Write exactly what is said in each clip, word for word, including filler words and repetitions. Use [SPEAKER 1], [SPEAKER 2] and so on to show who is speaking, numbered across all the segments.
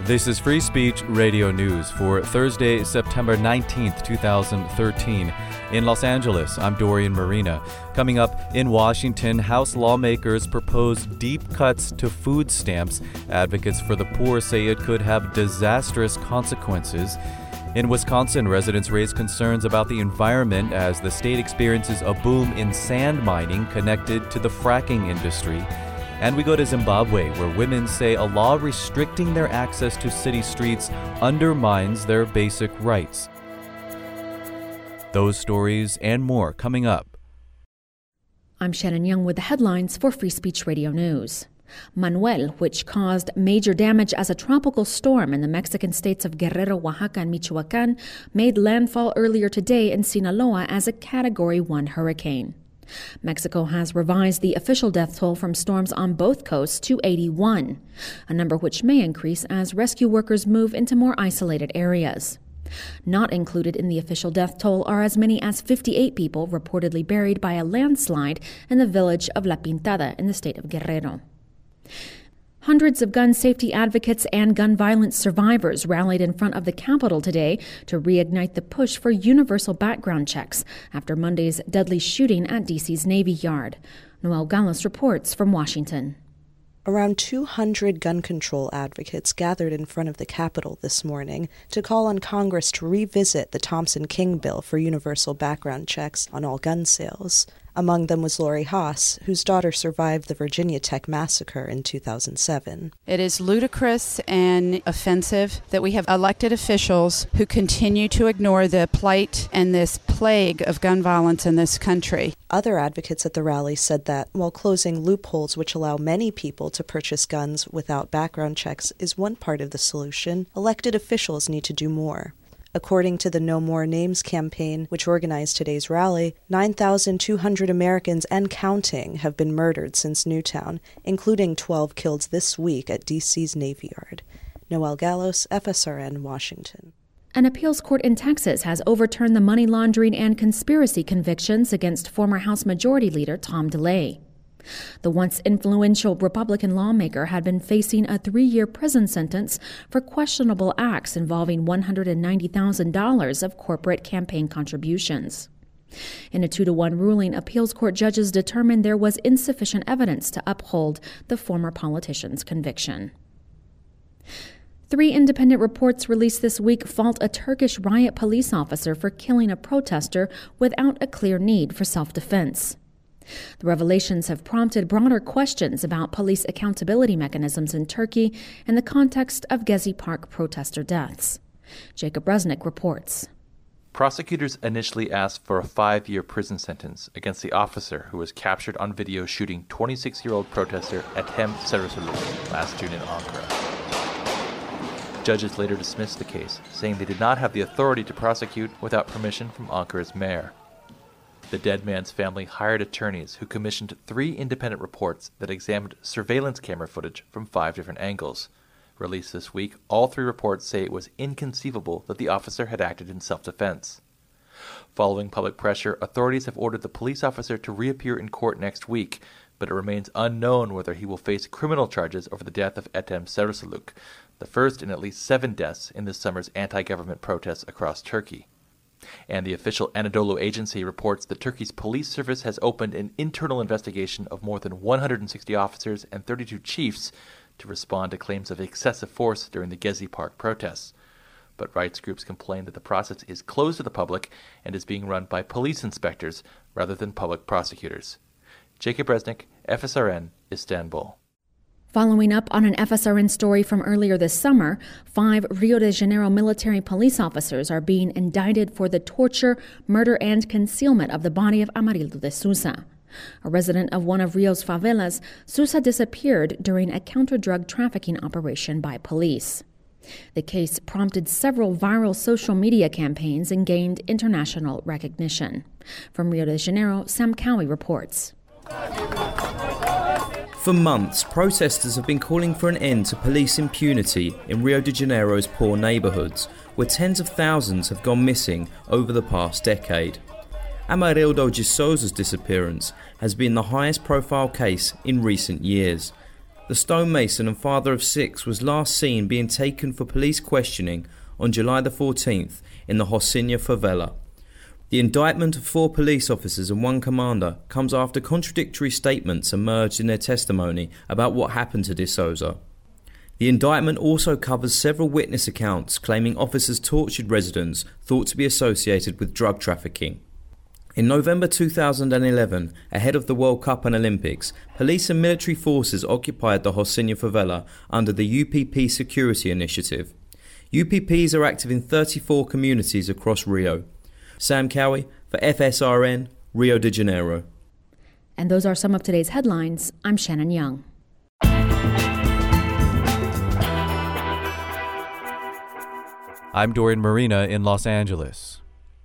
[SPEAKER 1] This is Free Speech Radio News for Thursday, September nineteenth, twenty thirteen. In Los Angeles, I'm Dorian Marina. Coming up in Washington, House lawmakers propose deep cuts to food stamps. Advocates for the poor say it could have disastrous consequences. In Wisconsin, residents raise concerns about the environment as the state experiences a boom in sand mining connected to the fracking industry. And we go to Zimbabwe, where women say a law restricting their access to city streets undermines their basic rights. Those stories and more coming up.
[SPEAKER 2] I'm Shannon Young with the headlines for Free Speech Radio News. Manuel, which caused major damage as a tropical storm in the Mexican states of Guerrero, Oaxaca, and Michoacan, made landfall earlier today in Sinaloa as a Category one hurricane. Mexico has revised the official death toll from storms on both coasts to eighty-one, a number which may increase as rescue workers move into more isolated areas. Not included in the official death toll are as many as fifty-eight people reportedly buried by a landslide in the village of La Pintada in the state of Guerrero. Hundreds of gun safety advocates and gun violence survivors rallied in front of the Capitol today to reignite the push for universal background checks after Monday's deadly shooting at D C's Navy Yard. Noel Gallos reports from Washington.
[SPEAKER 3] Around two hundred gun control advocates gathered in front of the Capitol this morning to call on Congress to revisit the Thompson-King bill for universal background checks on all gun sales. Among them was Lori Haas, whose daughter survived the Virginia Tech massacre in two thousand seven.
[SPEAKER 4] It is ludicrous and offensive that we have elected officials who continue to ignore the plight and this plague of gun violence in this country.
[SPEAKER 3] Other advocates at the rally said that while closing loopholes which allow many people to purchase guns without background checks is one part of the solution, elected officials need to do more. According to the No More Names campaign, which organized today's rally, nine thousand two hundred Americans and counting have been murdered since Newtown, including twelve killed this week at D C's Navy Yard. Noel Gallos, F S R N, Washington.
[SPEAKER 2] An appeals court in Texas has overturned the money laundering and conspiracy convictions against former House Majority Leader Tom DeLay. The once influential Republican lawmaker had been facing a three-year prison sentence for questionable acts involving one hundred ninety thousand dollars of corporate campaign contributions. In a two to one ruling, appeals court judges determined there was insufficient evidence to uphold the former politician's conviction. Three independent reports released this week fault a Turkish riot police officer for killing a protester without a clear need for self-defense. The revelations have prompted broader questions about police accountability mechanisms in Turkey in the context of Gezi Park protester deaths. Jacob Resnick reports.
[SPEAKER 5] Prosecutors initially asked for a five-year prison sentence against the officer who was captured on video shooting twenty-six-year-old protester Ethem Sarısoğlu last June in Ankara. Judges later dismissed the case, saying they did not have the authority to prosecute without permission from Ankara's mayor. The dead man's family hired attorneys who commissioned three independent reports that examined surveillance camera footage from five different angles. Released this week, all three reports say it was inconceivable that the officer had acted in self-defense. Following public pressure, authorities have ordered the police officer to reappear in court next week, but it remains unknown whether he will face criminal charges over the death of Ethem Sarısoğlu, the first in at least seven deaths in this summer's anti-government protests across Turkey. And the official Anadolu Agency reports that Turkey's police service has opened an internal investigation of more than one hundred sixty officers and thirty-two chiefs to respond to claims of excessive force during the Gezi Park protests. But rights groups complain that the process is closed to the public and is being run by police inspectors rather than public prosecutors. Jacob Resnick, F S R N, Istanbul.
[SPEAKER 2] Following up on an F S R N story from earlier this summer, five Rio de Janeiro military police officers are being indicted for the torture, murder, and concealment of the body of Amarildo de Sousa. A resident of one of Rio's favelas, Sousa disappeared during a counter-drug trafficking operation by police. The case prompted several viral social media campaigns and gained international recognition. From Rio de Janeiro, Sam Cowie reports.
[SPEAKER 6] For months, protesters have been calling for an end to police impunity in Rio de Janeiro's poor neighbourhoods, where tens of thousands have gone missing over the past decade. Amarildo de Sousa's disappearance has been the highest profile case in recent years. The stonemason and father of six was last seen being taken for police questioning on July the fourteenth in the Rocinha favela. The indictment of four police officers and one commander comes after contradictory statements emerged in their testimony about what happened to de Souza. The indictment also covers several witness accounts claiming officers tortured residents thought to be associated with drug trafficking. In November two thousand eleven, ahead of the World Cup and Olympics, police and military forces occupied the Rocinha favela under the U P P Security Initiative. U P Ps are active in thirty-four communities across Rio. Sam Cowie for F S R N, Rio de Janeiro.
[SPEAKER 2] And those are some of today's headlines. I'm Shannon Young.
[SPEAKER 1] I'm Dorian Marina in Los Angeles.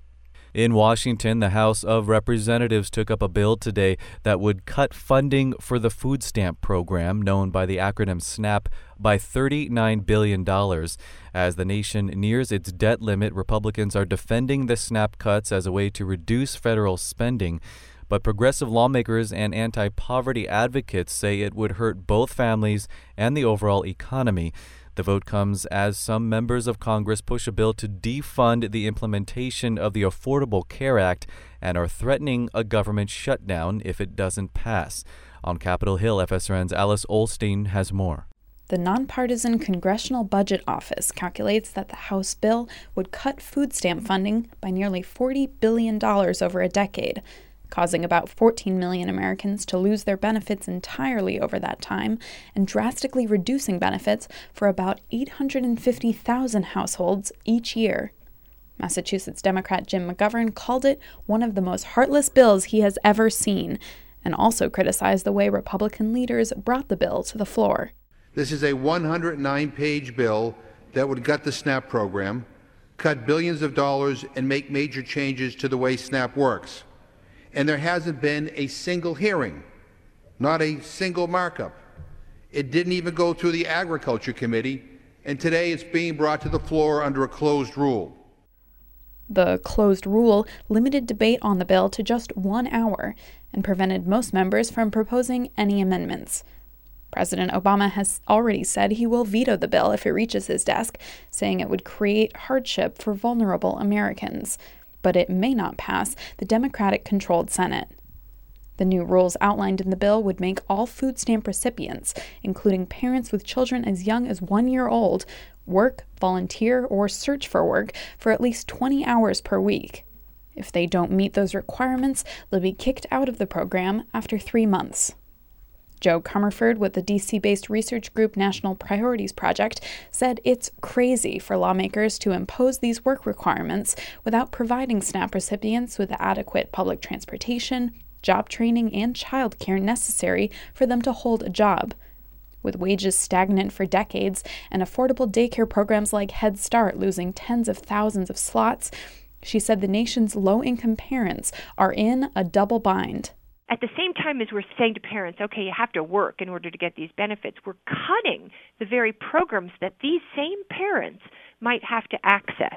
[SPEAKER 1] In Washington, the House of Representatives took up a bill today that would cut funding for the food stamp program, known by the acronym SNAP, by thirty-nine billion dollars. As the nation nears its debt limit, Republicans are defending the SNAP cuts as a way to reduce federal spending. But progressive lawmakers and anti-poverty advocates say it would hurt both families and the overall economy. The vote comes as some members of Congress push a bill to defund the implementation of the Affordable Care Act and are threatening a government shutdown if it doesn't pass. On Capitol Hill, F S R N's Alice Olstein has more.
[SPEAKER 7] The nonpartisan Congressional Budget Office calculates that the House bill would cut food stamp funding by nearly forty billion dollars over a decade, causing about fourteen million Americans to lose their benefits entirely over that time, and drastically reducing benefits for about eight hundred fifty thousand households each year. Massachusetts Democrat Jim McGovern called it one of the most heartless bills he has ever seen, and also criticized the way Republican leaders brought the bill to the floor.
[SPEAKER 8] This is a one hundred nine page bill that would gut the SNAP program, cut billions of dollars, and make major changes to the way SNAP works. And there hasn't been a single hearing, not a single markup. It didn't even go through the Agriculture Committee, and today it's being brought to the floor under a closed rule.
[SPEAKER 7] The closed rule limited debate on the bill to just one hour and prevented most members from proposing any amendments. President Obama has already said he will veto the bill if it reaches his desk, saying it would create hardship for vulnerable Americans. But it may not pass the Democratic-controlled Senate. The new rules outlined in the bill would make all food stamp recipients, including parents with children as young as one year old, work, volunteer, or search for work for at least twenty hours per week. If they don't meet those requirements, they'll be kicked out of the program after three months. Joe Comerford with the D C-based research group National Priorities Project said it's crazy for lawmakers to impose these work requirements without providing SNAP recipients with the adequate public transportation, job training, and child care necessary for them to hold a job. With wages stagnant for decades and affordable daycare programs like Head Start losing tens of thousands of slots, she said the nation's low-income parents are in a double bind.
[SPEAKER 9] At the same time as we're saying to parents, okay, you have to work in order to get these benefits, we're cutting the very programs that these same parents might have to access.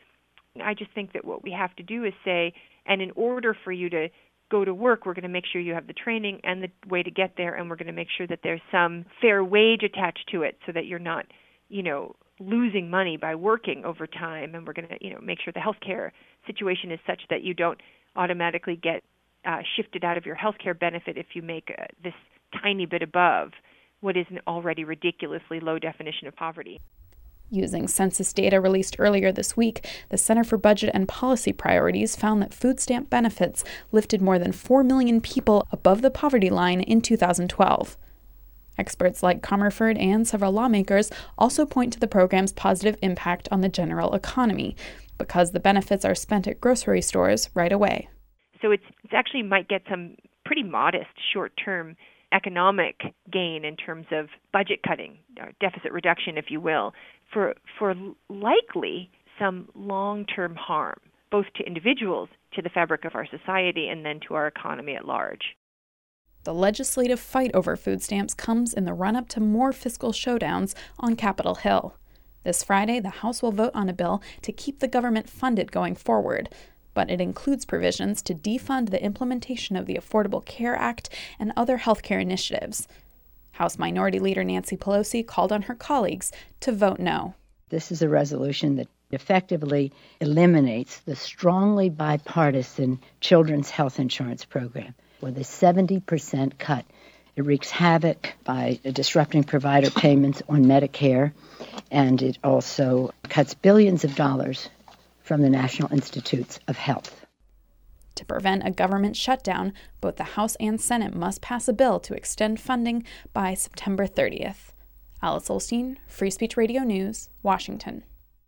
[SPEAKER 9] I just think that what we have to do is say, and in order for you to go to work, we're going to make sure you have the training and the way to get there, and we're going to make sure that there's some fair wage attached to it so that you're not, you know, losing money by working over time, and we're going to, you know, make sure the healthcare situation is such that you don't automatically get Uh, shifted out of your health care benefit if you make uh, this tiny bit above what is an already ridiculously low definition of poverty.
[SPEAKER 7] Using census data released earlier this week, the Center for Budget and Policy Priorities found that food stamp benefits lifted more than four million people above the poverty line in two thousand twelve. Experts like Comerford and several lawmakers also point to the program's positive impact on the general economy, because the benefits are spent at grocery stores right away.
[SPEAKER 9] So it's, it's actually might get some pretty modest short-term economic gain in terms of budget cutting, or deficit reduction, if you will, for for likely some long-term harm, both to individuals, to the fabric of our society, and then to our economy at large.
[SPEAKER 7] The legislative fight over food stamps comes in the run-up to more fiscal showdowns on Capitol Hill. This Friday, the House will vote on a bill to keep the government funded going forward, but it includes provisions to defund the implementation of the Affordable Care Act and other healthcare initiatives. House Minority Leader Nancy Pelosi called on her colleagues to vote no.
[SPEAKER 10] This is a resolution that effectively eliminates the strongly bipartisan children's health insurance program with a seventy percent cut. It wreaks havoc by disrupting provider payments on Medicare, and it also cuts billions of dollars from the National Institutes of Health.
[SPEAKER 7] To prevent a government shutdown, both the House and Senate must pass a bill to extend funding by September thirtieth. Alice Olstein, Free Speech Radio News, Washington.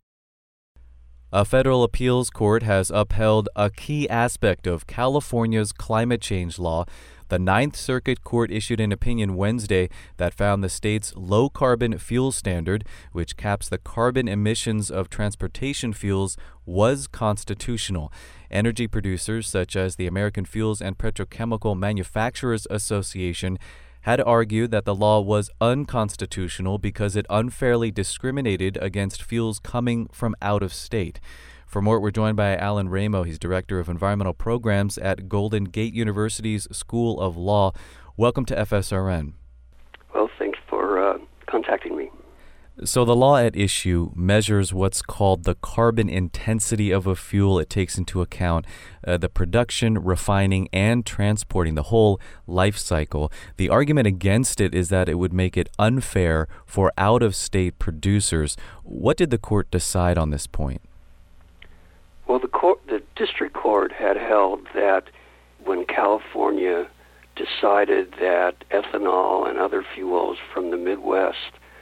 [SPEAKER 1] A federal appeals court has upheld a key aspect of California's climate change law. The Ninth Circuit Court issued an opinion Wednesday that found the state's low-carbon fuel standard, which caps the carbon emissions of transportation fuels, was constitutional. Energy producers such as the American Fuels and Petrochemical Manufacturers Association had argued that the law was unconstitutional because it unfairly discriminated against fuels coming from out of state. For more, we're joined by Alan Ramo. He's Director of Environmental Programs at Golden Gate University's School of Law. Welcome to F S R N.
[SPEAKER 11] Well, thanks for uh, contacting me.
[SPEAKER 1] So the law at issue measures what's called the carbon intensity of a fuel. It takes into account uh, the production, refining, and transporting, the whole life cycle. The argument against it is that it would make it unfair for out-of-state producers. What did the court decide on this point?
[SPEAKER 11] Well, the court, the district court had held that when California decided that ethanol and other fuels from the Midwest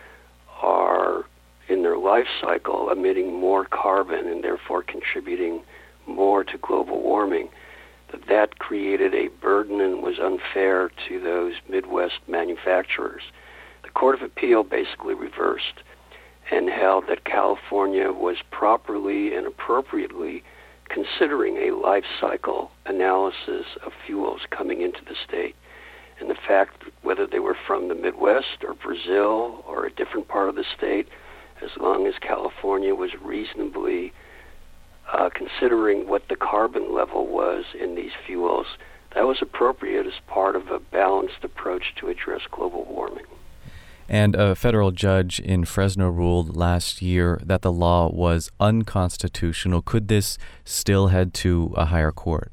[SPEAKER 11] are in their life cycle emitting more carbon and therefore contributing more to global warming, that that created a burden and was unfair to those Midwest manufacturers. The Court of Appeal basically reversed and held that California was properly and appropriately considering a life cycle analysis of fuels coming into the state. And the fact whether they were from the Midwest or Brazil or a different part of the state, as long as California was reasonably uh, considering what the carbon level was in these fuels, that was appropriate as part of a balanced approach to address global warming.
[SPEAKER 1] And a federal judge in Fresno ruled last year that the law was unconstitutional. Could this still head to a higher court?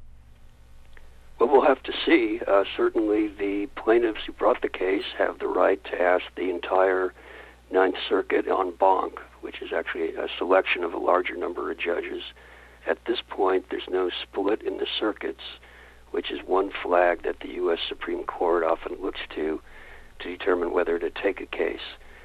[SPEAKER 11] Well, we'll have to see. Uh, certainly the plaintiffs who brought the case have the right to ask the entire Ninth Circuit en banc, which is actually a selection of a larger number of judges. At this point, there's no split in the circuits, which is one flag that the U S Supreme Court often looks to to determine whether to take a case.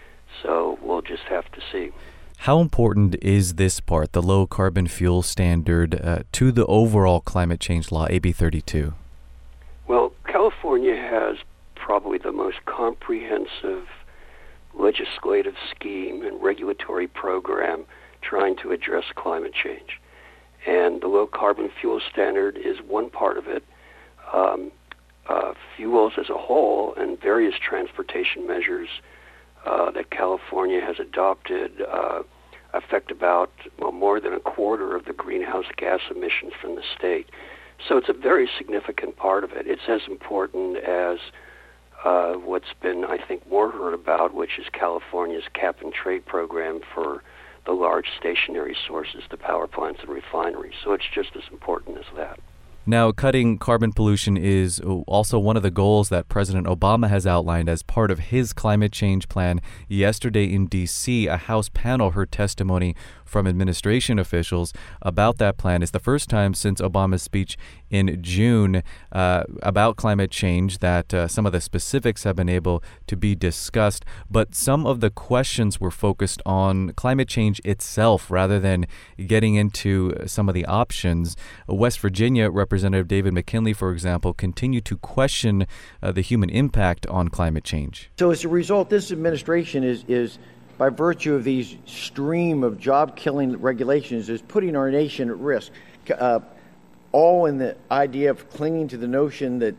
[SPEAKER 11] So we'll just have to see.
[SPEAKER 1] How important is this part, the low carbon fuel standard, uh, to the overall climate change law, A B thirty-two?
[SPEAKER 11] Well, California has probably the most comprehensive legislative scheme and regulatory program trying to address climate change. And the low carbon fuel standard is one part of it. Um, uh, fuels as a whole and various transportation measures uh, that California has adopted uh, affect about well, more than a quarter of the greenhouse gas emissions from the state. So it's a very significant part of it. It's as important as uh, what's been, I think, more heard about, which is California's cap and trade program for the large stationary sources, the power plants and refineries. So it's just as important as that.
[SPEAKER 1] Now, cutting carbon pollution is also one of the goals that President Obama has outlined as part of his climate change plan. Yesterday in D C, a House panel heard testimony from administration officials about that plan. It's the first time since Obama's speech in June uh, about climate change that uh, some of the specifics have been able to be discussed. But some of the questions were focused on climate change itself rather than getting into some of the options. West Virginia Representative David McKinley, for example, continued to question uh, the human impact on climate change.
[SPEAKER 12] So as a result, this administration is is by virtue of these stream of job-killing regulations, is putting our nation at risk, uh, all in the idea of clinging to the notion that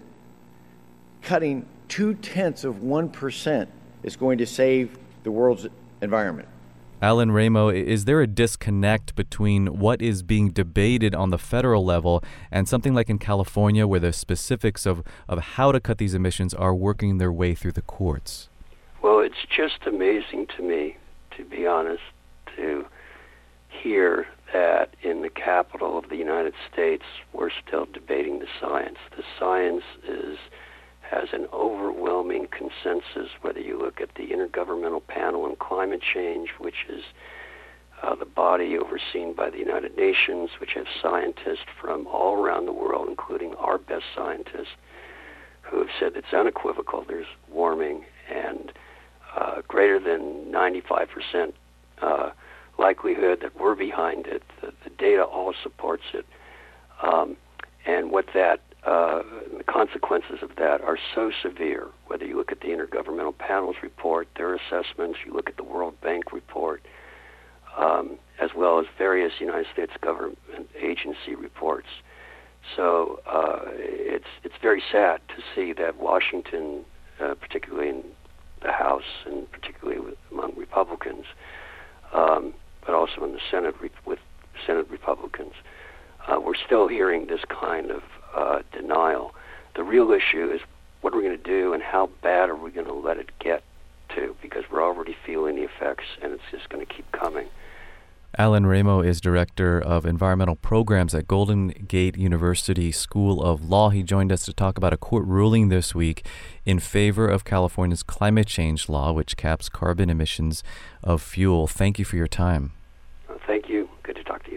[SPEAKER 12] cutting two-tenths of one percent is going to save the world's environment.
[SPEAKER 1] Alan Ramo, is there a disconnect between what is being debated on the federal level and something like in California where the specifics of, of how to cut these emissions are working their way through the courts?
[SPEAKER 11] Well, it's just amazing to me, to be honest, to hear that in the capital of the United States, we're still debating the science. The science is has an overwhelming consensus, whether you look at the Intergovernmental Panel on Climate Change, which is uh, the body overseen by the United Nations, which has scientists from all around the world, including our best scientists, who have said it's unequivocal, there's warming, and uh, greater than ninety-five percent uh, likelihood that we're behind it. The, the data all supports it. Um, and what that, uh, the consequences of that are so severe, whether you look at the Intergovernmental Panel's report, their assessments, you look at the World Bank report, um, as well as various United States government agency reports. So uh, it's it's very sad to see that Washington, uh, particularly in the House and particularly with, among Republicans, um, but also in the Senate re- with Senate Republicans, uh, we're still hearing this kind of uh, denial. The real issue is what are we going to do and how bad are we going to let it get to, because we're already feeling the effects and it's just going to keep coming.
[SPEAKER 1] Alan Ramo is Director of Environmental Programs at Golden Gate University School of Law. He joined us to talk about a court ruling this week in favor of California's climate change law, which caps carbon emissions of fuel. Thank you for your time.
[SPEAKER 11] Uh, thank you. Good to talk to you.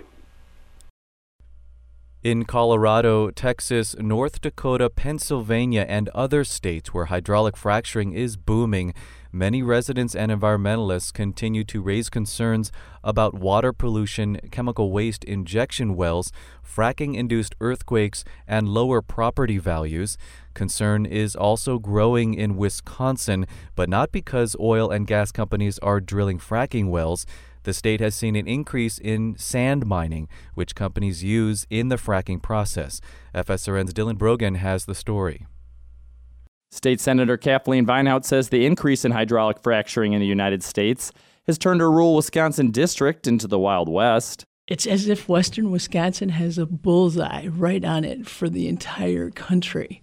[SPEAKER 1] In Colorado, Texas, North Dakota, Pennsylvania, and other states where hydraulic fracturing is booming, many residents and environmentalists continue to raise concerns about water pollution, chemical waste injection wells, fracking-induced earthquakes, and lower property values. Concern is also growing in Wisconsin, but not because oil and gas companies are drilling fracking wells. The state has seen an increase in sand mining, which companies use in the fracking process. F S R N's Dylan Brogan has the story.
[SPEAKER 13] State Senator Kathleen Vinehout says the increase in hydraulic fracturing in the United States has turned a rural Wisconsin district into the Wild West.
[SPEAKER 14] It's as if western Wisconsin has a bullseye right on it for the entire country.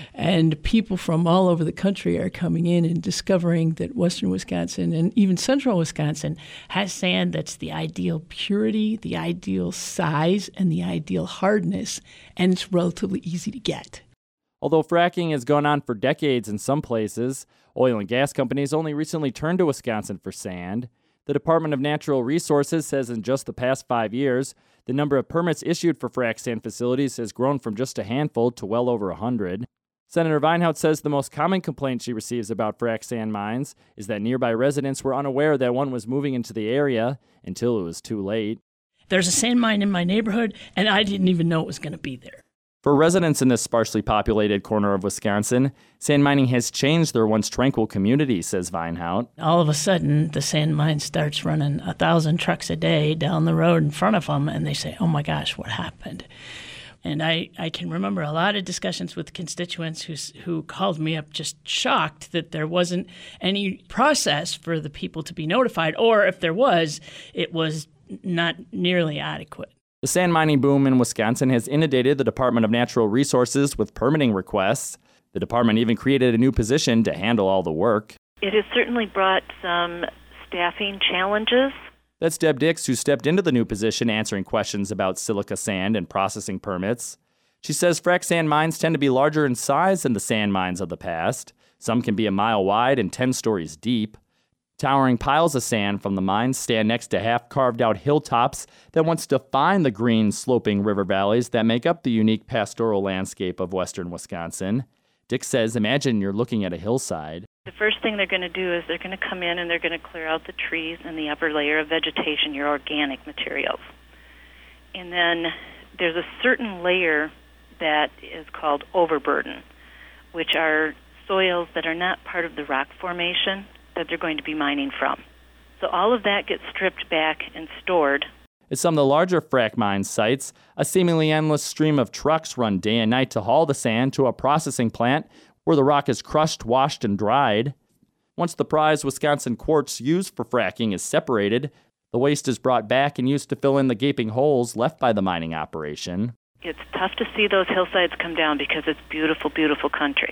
[SPEAKER 14] And people from all over the country are coming in and discovering that western Wisconsin and even central Wisconsin has sand that's the ideal purity, the ideal size, and the ideal hardness, and it's relatively easy to get.
[SPEAKER 13] Although fracking has gone on for decades in some places, oil and gas companies only recently turned to Wisconsin for sand. The Department of Natural Resources says in just the past five years, the number of permits issued for frac sand facilities has grown from just a handful to well over a hundred. Senator Vinehout says the most common complaint she receives about frac sand mines is that nearby residents were unaware that one was moving into the area until it was too late.
[SPEAKER 14] There's a sand mine in my neighborhood, and I didn't even know it was going to be there.
[SPEAKER 13] For residents in this sparsely populated corner of Wisconsin, sand mining has changed their once tranquil community, says Vinehout.
[SPEAKER 14] All of a sudden, the sand mine starts running a thousand trucks a day down the road in front of them, and they say, oh my gosh, what happened? And I, I can remember a lot of discussions with constituents who, who called me up just shocked that there wasn't any process for the people to be notified, or if there was, it was not nearly adequate.
[SPEAKER 13] The sand mining boom in Wisconsin has inundated the Department of Natural Resources with permitting requests. The department even created a new position to handle all the work.
[SPEAKER 15] It has certainly brought some staffing challenges.
[SPEAKER 13] That's Deb Dix, who stepped into the new position answering questions about silica sand and processing permits. She says frac sand mines tend to be larger in size than the sand mines of the past. Some can be a mile wide and ten stories deep. Towering piles of sand from the mines stand next to half-carved-out hilltops that once defined the green, sloping river valleys that make up the unique pastoral landscape of western Wisconsin. Dick says, imagine you're looking at a hillside.
[SPEAKER 15] The first thing they're going to do is they're going to come in and they're going to clear out the trees and the upper layer of vegetation, your organic materials. And then there's a certain layer that is called overburden, which are soils that are not part of the rock formation that they're going to be mining from. So all of that gets stripped back and stored.
[SPEAKER 13] At some of the larger frac mine sites, a seemingly endless stream of trucks run day and night to haul the sand to a processing plant where the rock is crushed, washed, and dried. Once the prized Wisconsin quartz used for fracking is separated, the waste is brought back and used to fill in the gaping holes left by the mining operation.
[SPEAKER 15] It's tough to see those hillsides come down because it's beautiful, beautiful country.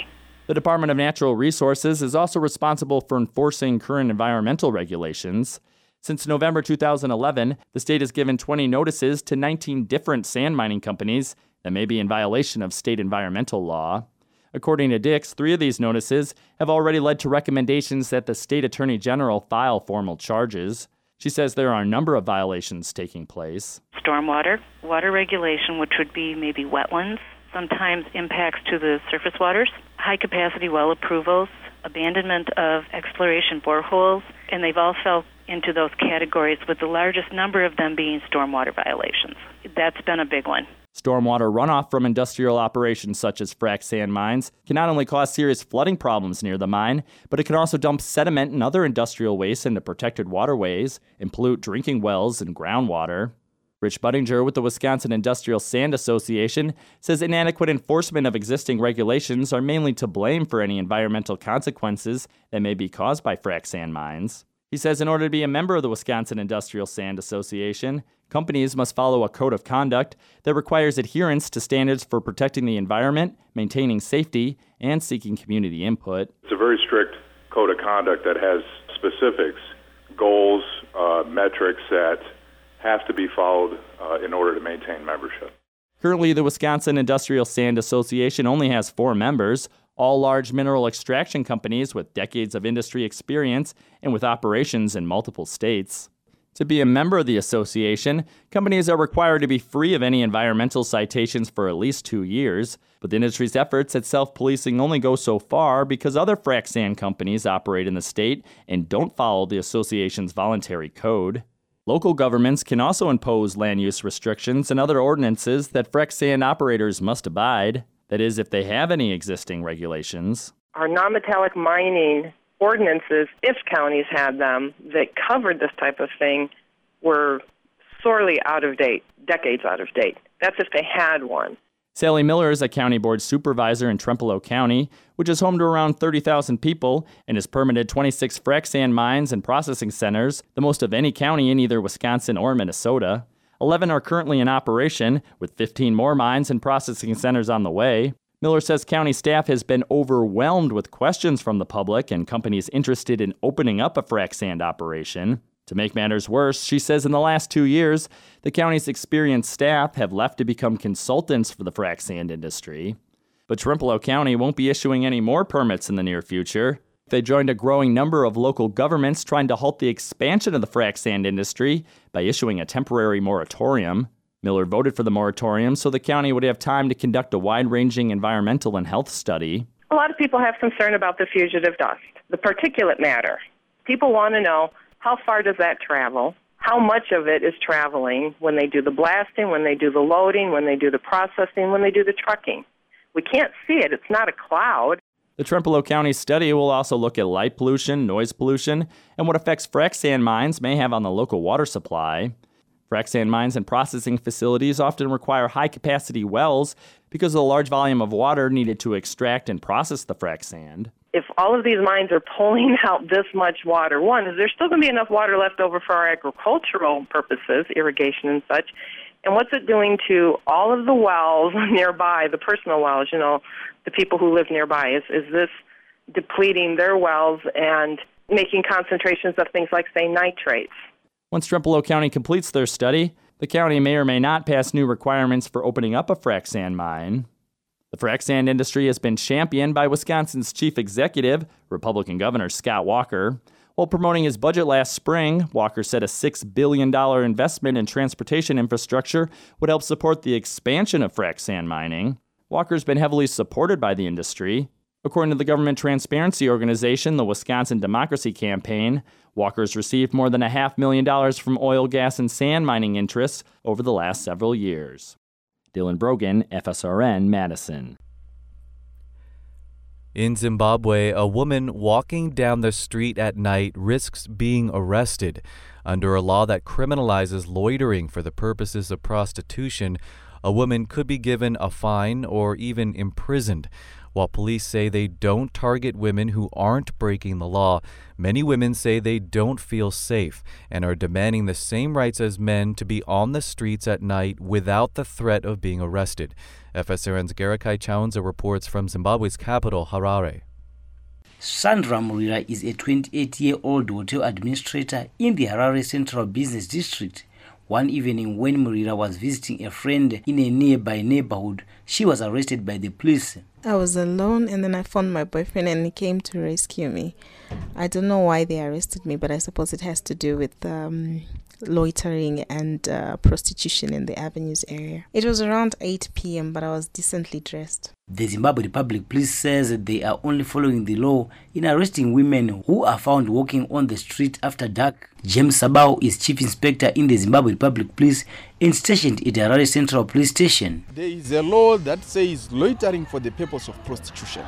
[SPEAKER 13] The Department of Natural Resources is also responsible for enforcing current environmental regulations. Since November two thousand eleven, the state has given twenty notices to nineteen different sand mining companies that may be in violation of state environmental law. According to Dix, three of these notices have already led to recommendations that the state attorney general file formal charges. She says there are a number of violations taking place.
[SPEAKER 15] Stormwater, water regulation, which would be maybe wetlands, sometimes impacts to the surface waters, high-capacity well approvals, abandonment of exploration boreholes, and they've all fell into those categories, with the largest number of them being stormwater violations. That's been a big one.
[SPEAKER 13] Stormwater runoff from industrial operations such as frac sand mines can not only cause serious flooding problems near the mine, but it can also dump sediment and other industrial waste into protected waterways and pollute drinking wells and groundwater. Rich Budinger with the Wisconsin Industrial Sand Association says inadequate enforcement of existing regulations are mainly to blame for any environmental consequences that may be caused by frac sand mines. He says in order to be a member of the Wisconsin Industrial Sand Association, companies must follow a code of conduct that requires adherence to standards for protecting the environment, maintaining safety, and seeking community input.
[SPEAKER 16] It's a very strict code of conduct that has specifics, goals, uh, metrics that have to be followed uh, in order to maintain membership.
[SPEAKER 13] Currently, the Wisconsin Industrial Sand Association only has four members, all large mineral extraction companies with decades of industry experience and with operations in multiple states. To be a member of the association, companies are required to be free of any environmental citations for at least two years, but the industry's efforts at self-policing only go so far because other frac sand companies operate in the state and don't follow the association's voluntary code. Local governments can also impose land use restrictions and other ordinances that frac sand operators must abide. That is, if they have any existing regulations.
[SPEAKER 17] Our non-metallic mining ordinances, if counties had them, that covered this type of thing, were sorely out of date, decades out of date. That's if they had one.
[SPEAKER 13] Sally Miller is a county board supervisor in Trempealeau County, which is home to around thirty thousand people and has permitted twenty-six frac sand mines and processing centers, the most of any county in either Wisconsin or Minnesota. eleven are currently in operation, with fifteen more mines and processing centers on the way. Miller says county staff has been overwhelmed with questions from the public and companies interested in opening up a frac sand operation. To make matters worse, she says in the last two years, the county's experienced staff have left to become consultants for the frac sand industry. But Trempealeau County won't be issuing any more permits in the near future. They joined a growing number of local governments trying to halt the expansion of the frac sand industry by issuing a temporary moratorium. Miller voted for the moratorium so the county would have time to conduct a wide-ranging environmental and health study.
[SPEAKER 17] A lot of people have concern about the fugitive dust, the particulate matter. People want to know, how far does that travel? How much of it is traveling when they do the blasting, when they do the loading, when they do the processing, when they do the trucking? We can't see it. It's not a cloud.
[SPEAKER 13] The Trempealeau County study will also look at light pollution, noise pollution, and what effects frac sand mines may have on the local water supply. Frac sand mines and processing facilities often require high-capacity wells because of the large volume of water needed to extract and process the frac sand.
[SPEAKER 17] If all of these mines are pulling out this much water, one, is there still going to be enough water left over for our agricultural purposes, irrigation and such? And what's it doing to all of the wells nearby, the personal wells, you know, the people who live nearby? Is, is this depleting their wells and making concentrations of things like, say, nitrates?
[SPEAKER 13] Once Trempealeau County completes their study, the county may or may not pass new requirements for opening up a frac sand mine. The frac sand industry has been championed by Wisconsin's chief executive, Republican Governor Scott Walker. While promoting his budget last spring, Walker said a six billion dollars investment in transportation infrastructure would help support the expansion of frac sand mining. Walker's been heavily supported by the industry. According to the government transparency organization, the Wisconsin Democracy Campaign, Walker's received more than a half million dollars from oil, gas, and sand mining interests over the last several years. Dylan Brogan, F S R N, Madison.
[SPEAKER 1] In Zimbabwe, a woman walking down the street at night risks being arrested. Under a law that criminalizes loitering for the purposes of prostitution, a woman could be given a fine or even imprisoned. While police say they don't target women who aren't breaking the law, many women say they don't feel safe and are demanding the same rights as men to be on the streets at night without the threat of being arrested. F S R N's Garakai Chaunza reports from Zimbabwe's capital, Harare.
[SPEAKER 18] Sandra Murira is a twenty-eight-year-old hotel administrator in the Harare Central Business District. One evening when Murira was visiting a friend in a nearby neighborhood, she was arrested by the police.
[SPEAKER 19] I was alone and then I found my boyfriend and he came to rescue me. I don't know why they arrested me, but I suppose it has to do with um, loitering and uh, prostitution in the Avenues area. It was around eight p.m., but I was decently dressed.
[SPEAKER 18] The Zimbabwe Republic Police says that they are only following the law in arresting women who are found walking on the street after dark. James Sabao is Chief Inspector in the Zimbabwe Republic Police and stationed at Harare Central Police Station.
[SPEAKER 20] There is a law that says loitering for the purpose of prostitution,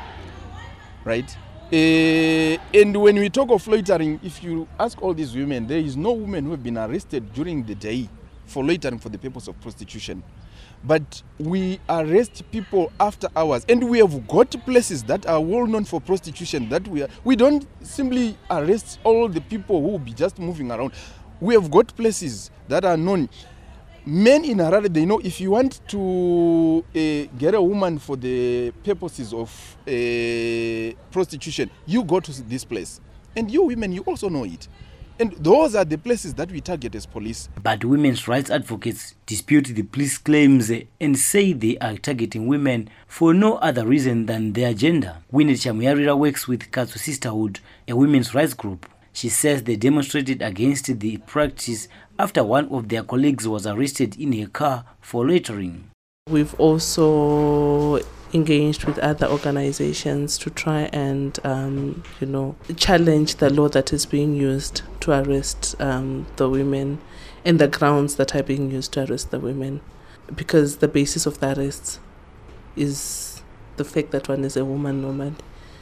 [SPEAKER 20] right? Uh, and when we talk of loitering, if you ask all these women, there is no women who have been arrested during the day for loitering for the purpose of prostitution. But we arrest people after hours, and we have got places that are well known for prostitution that we are, we don't simply arrest all the people who will be just moving around. We have got places that are known. Men in Harare, they know if you want to uh, get a woman for the purposes of uh, prostitution, you go to this place. And you women, you also know it. And those are the places that we target as police.
[SPEAKER 18] But women's rights advocates dispute the police claims and say they are targeting women for no other reason than their gender. Winnie Chamuyarira works with Katsu Sisterhood, a women's rights group. She says they demonstrated against the practice after one of their colleagues was arrested in a car for loitering.
[SPEAKER 21] We've also engaged with other organizations to try and, um, you know, challenge the law that is being used to arrest um, the women and the grounds that are being used to arrest the women. Because the basis of the arrests is the fact that one is a woman normally.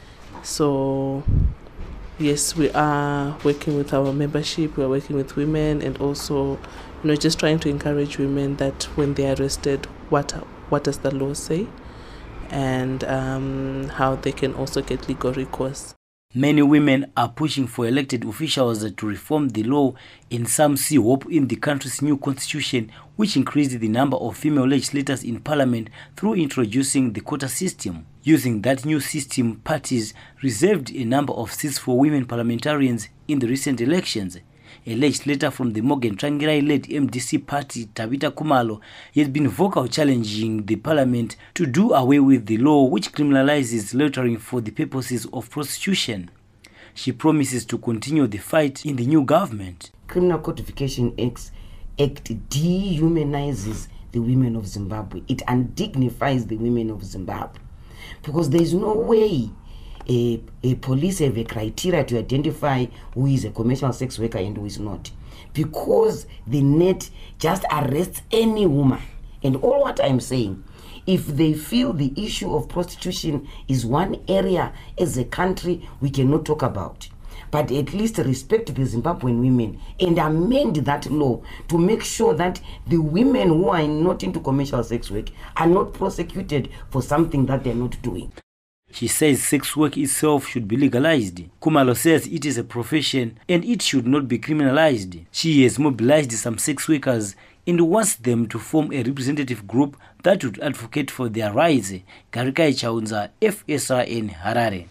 [SPEAKER 21] So, yes, we are working with our membership, we are working with women, and also, you know, just trying to encourage women that when they are arrested, what what does the law say, and um, how they can also get legal recourse.
[SPEAKER 18] Many women are pushing for elected officials to reform the law, and some see hope in the country's new constitution, which increased the number of female legislators in parliament through introducing the quota system. Using that new system, parties reserved a number of seats for women parliamentarians in the recent elections. A legislator from the Morgan Tsvangirai-led M D C party, Tabita Kumalo, has been vocal challenging the parliament to do away with the law which criminalizes loitering for the purposes of prostitution. She promises to continue the fight in the new government.
[SPEAKER 22] Criminal Codification Act, Act dehumanizes the women of Zimbabwe. It undignifies the women of Zimbabwe. Because there is no way A, a police have a criteria to identify who is a commercial sex worker and who is not, because the net just arrests any woman. And all what I'm saying, if they feel the issue of prostitution is one area as a country we cannot talk about, but at least respect the Zimbabwean women and amend that law to make sure that the women who are not into commercial sex work are not prosecuted for something that they're not doing.
[SPEAKER 18] She says sex work itself should be legalized. Kumalo says it is a profession and it should not be criminalized. She has mobilized some sex workers and wants them to form a representative group that would advocate for their rights. Garakai Chaunza, F S R N, Harare.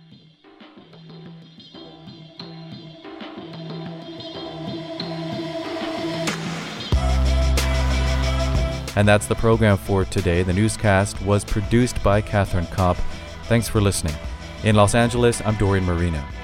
[SPEAKER 1] And that's the program for today. The newscast was produced by Catherine Kopp. Thanks for listening. In Los Angeles, I'm Dorian Marina.